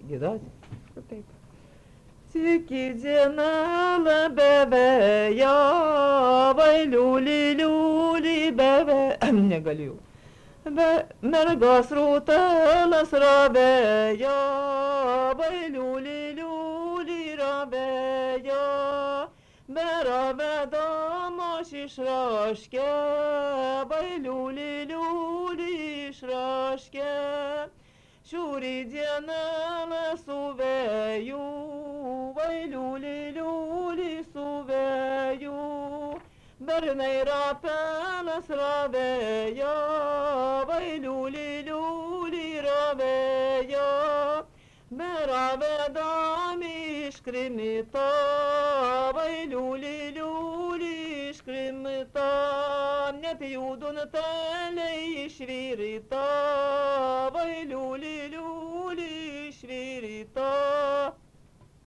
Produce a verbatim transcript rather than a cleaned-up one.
gėdoti. Taip. Tik į dieną labevėjo, vai liūlį, liūlį beve, negaliu. Be mergos rūtelas ravėjo, vai liūlį, liūlį ravėjo, be ravedamos išraškė, vai liūlį, liūlį išraškė. Šiūrį dieną su vėju, vai liūlį, liūlį su vėju. Bernai rapelas ravėjo, vai liūlį, liūlį ravėjo. Be ravedami iškrimito, vai liūlį, liūlį iškrimito. Net jūduntelė išvirita, vai liūlį, liūlį išvirita.